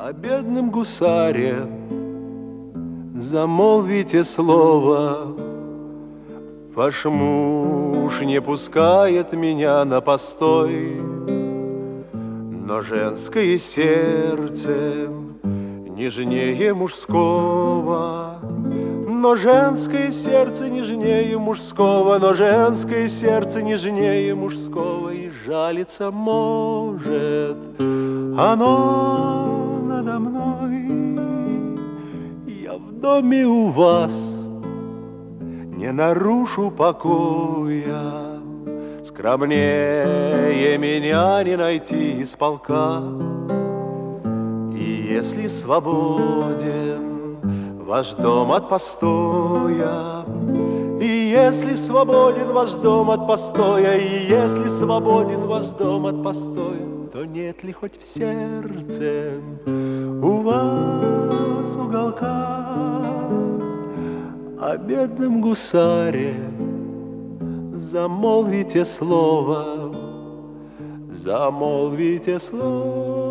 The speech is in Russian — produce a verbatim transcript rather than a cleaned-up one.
О бедном гусаре замолвите слово. Ваш муж не пускает меня на постой, но женское сердце нежнее мужского. Но женское сердце нежнее мужского, но женское сердце нежнее мужского, и жалиться может оно надо мной. Я в доме у вас не нарушу покоя, скромнее меня не найти из полка. И если свободен ваш дом от постоя, и если свободен ваш дом от постоя, и если свободен ваш дом от постоя, то нет ли хоть в сердце у вас уголка о бедном гусаре? Замолвите слово, замолвите слово.